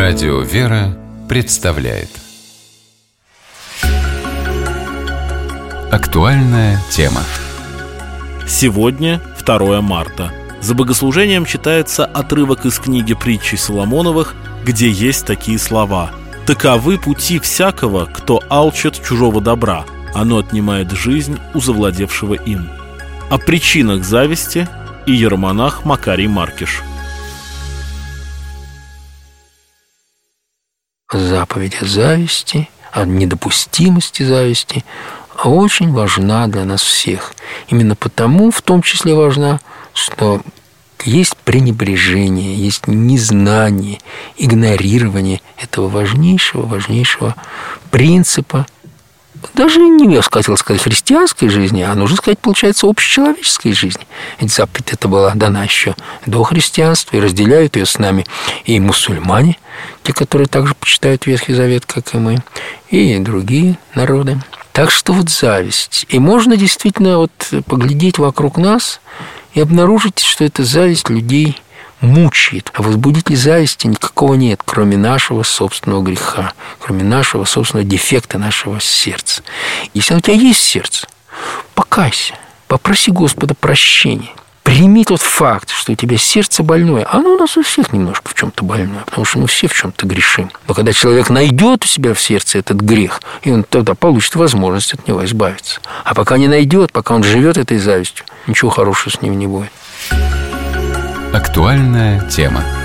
Радио «Вера» представляет актуальная тема. Сегодня 2 марта. За богослужением читается отрывок из книги притчи Соломоновых, где есть такие слова: «Таковы пути всякого, кто алчит чужого добра, оно отнимает жизнь у завладевшего им». О причинах зависти иеромонах Макарий Маркиш. Заповедь о зависти, о недопустимости зависти очень важна для нас всех. Именно потому, в том числе, важна, что есть пренебрежение, есть незнание, игнорирование этого важнейшего принципа. Даже не хотел сказать христианской жизни, а нужно сказать, получается, общечеловеческой жизни. Ведь заповедь эта была дана еще до христианства, и разделяют ее с нами и мусульмане, те, которые также почитают Ветхий Завет, как и мы, и другие народы. Так что вот зависть. И можно действительно поглядеть вокруг нас и обнаружить, что эта зависть людей мучает. А возбудителя зависти никакого нет, кроме нашего собственного греха, кроме нашего собственного дефекта нашего сердца. Если у тебя есть сердце, покайся, попроси Господа прощения. Прими тот факт, что у тебя сердце больное. Оно у нас у всех немножко в чем-то больное, потому что мы все в чем-то грешим. Но когда человек найдет у себя в сердце этот грех, и он тогда получит возможность от него избавиться. А пока не найдет, пока он живет этой завистью, ничего хорошего с ним не будет. Актуальная тема.